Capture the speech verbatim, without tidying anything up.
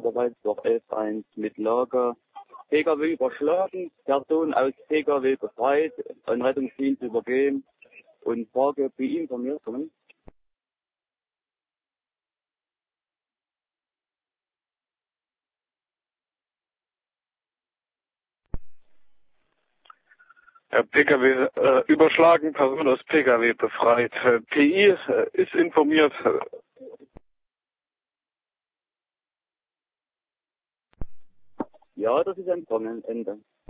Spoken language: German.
Oberwald durch elf eins mit Lager. P K W überschlagen, Person aus P K W befreit, an Rettungsdienst übergeben und Frage, wie informiert kommen. Ja, P K W äh, überschlagen, Person aus P K W befreit. Äh, P I äh, ist informiert. Ja, das ist empfangen, Ende.